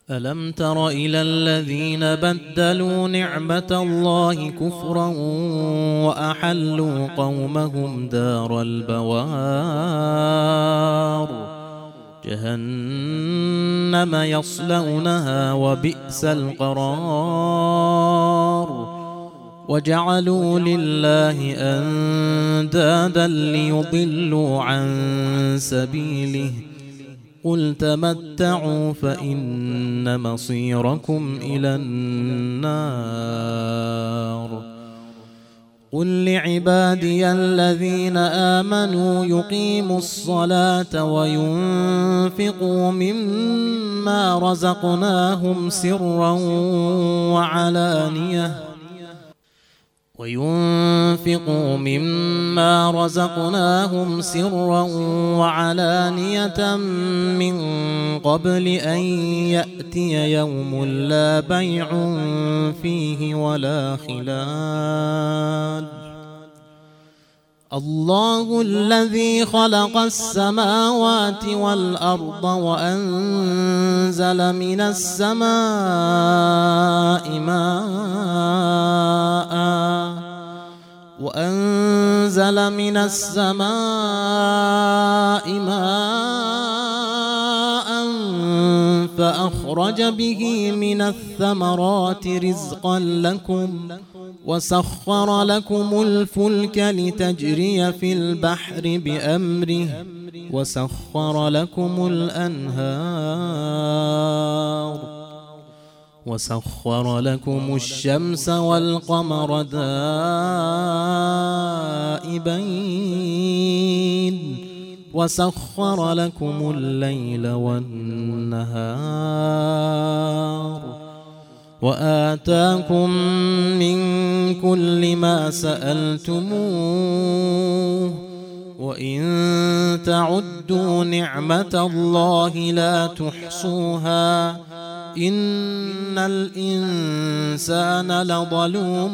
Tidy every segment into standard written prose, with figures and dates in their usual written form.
ألم تر إلى الذين بدلوا نعمة الله كفرا وأحلوا قومهم دار البوار جهنم يصلونها وبئس القرار وجعلوا لله أندادا ليضلوا عن سبيله قل تمتعوا فإن مصيركم إلى النار قل لعبادي الذين آمنوا يقيموا الصلاة وينفقوا مما رزقناهم سرا وعلانية من قبل أن يأتي يوم لا بيع فيه ولا خلال الله الذي خلق السماوات والأرض وأنزل من السماء ماء فأخرج به من الثمرات رزقا لكم وسخر لكم الفلك لتجري في البحر بأمره وسخر لكم الأنهار وسخر لكم الشمس والقمر دائبين وسخر لكم الليل والنهار وآتاكم من كل ما سألتموه وإن تعدوا نعمة الله لا تحصوها إن الإنسان لظلوم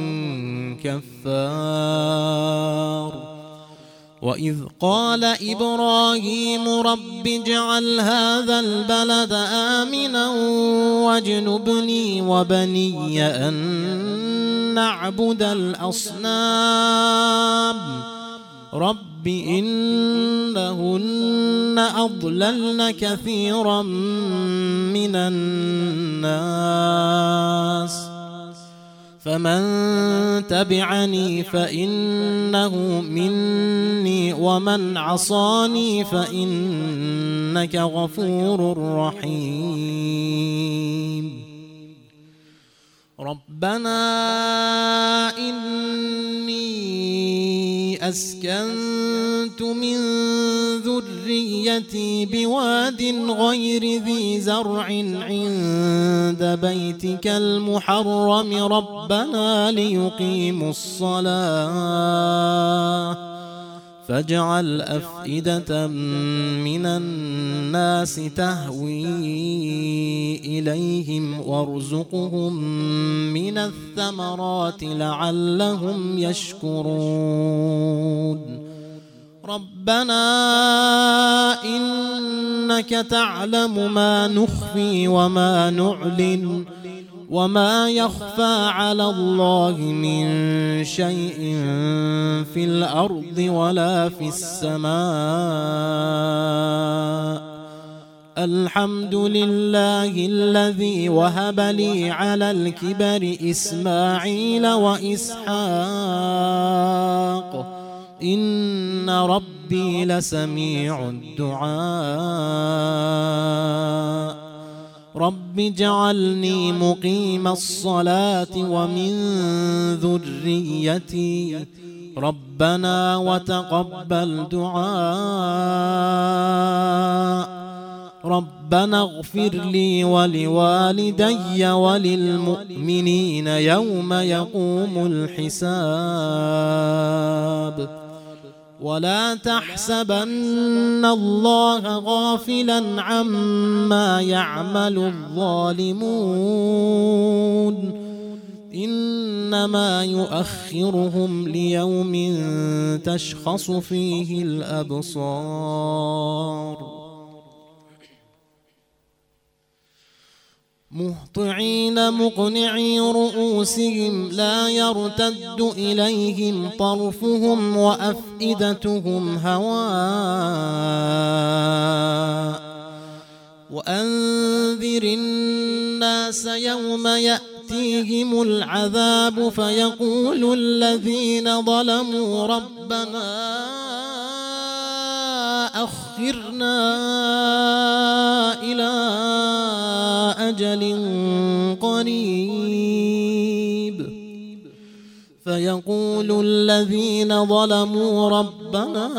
كفار وإذ قال إبراهيم رب اجعل هذا البلد آمنا واجنبني وبني أن نعبد الأصنام رب إنهن أضللن كثيرا من الناس فمن تبعني فإنه مني ومن عصاني فإنك غفور رحيم ربنا إني أسكنت من ذريتي بواد غير ذي زرع عند بيتك المحرم ربنا ليقيموا الصلاة فاجعل أفئدة من الناس تهوي إليهم وارزقهم من الثمرات لعلهم يشكرون ربنا إنك تعلم ما نخفي وما نعلن وما يخفى على الله من شيء في الأرض ولا في السماء الحمد لله الذي وهب لي على الكبر إسماعيل وإسحاق إن ربي لسميع الدعاء رب اجعلني مقيم الصلاة ومن ذريتي ربنا وتقبل دعاء ربنا اغفر لي ولوالدي وللمؤمنين يوم يقوم الحساب ولا تحسبن الله غافلا عما يعمل الظالمون إنما يؤخرهم ليوم تشخص فيه الأبصار مهطعين مقنعي رؤوسهم لا يرتد إليهم طرفهم وأفئدتهم هواء وأنذر الناس يوم يأتيهم العذاب فيقول الذين ظلموا ربنا أخرنا إلى أجل قريب فيقول الذين ظلموا ربنا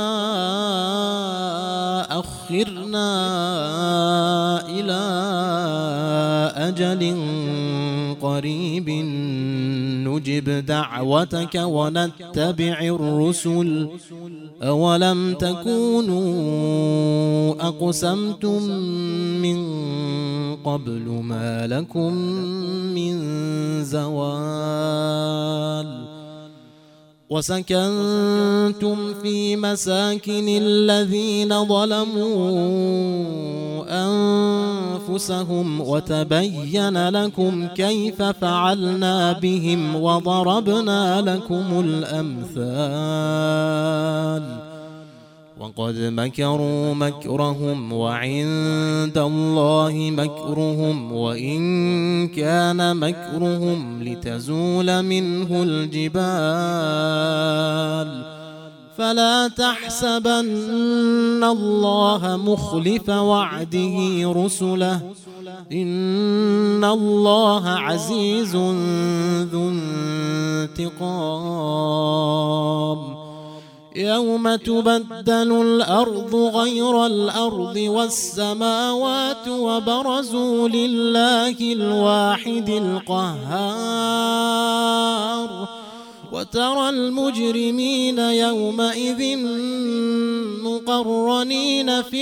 أخرنا إلى أجل قريب نجب دعوتك ونتبع الرسل أولم تكونوا أقسمتم من قبل ما لكم من زوال وسكنتم في مساكن الذين ظلموا أنفسهم وتبين لكم كيف فعلنا بهم وضربنا لكم الأمثال وقد مكروا مكرهم وعند الله مكرهم وإن كان مكرهم لتزول منه الجبال فلا تحسبن الله مخلف وعده رسله إن الله عزيز ذو انتقام يوم تبدل الأرض غير الأرض والسماوات وبرزوا لله الواحد القهار وترى المجرمين يومئذ مقرنين في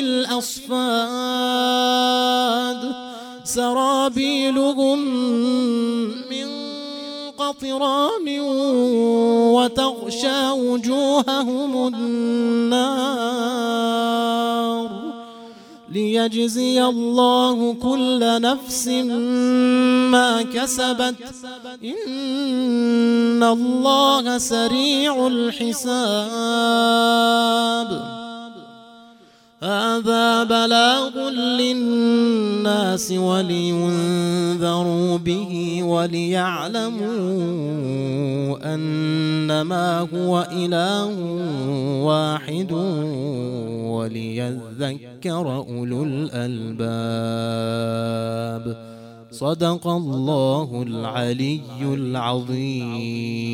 الأصفاد سرابيلهم من قطران وتغشى وجوههم النار ليجزي الله كل نفس ما كسبت إن الله سريع الحساب هذا بلاغ للناس ولينذروا به وليعلموا أنما هو إله واحد وليذكر أولو الألباب صدق الله العلي العظيم.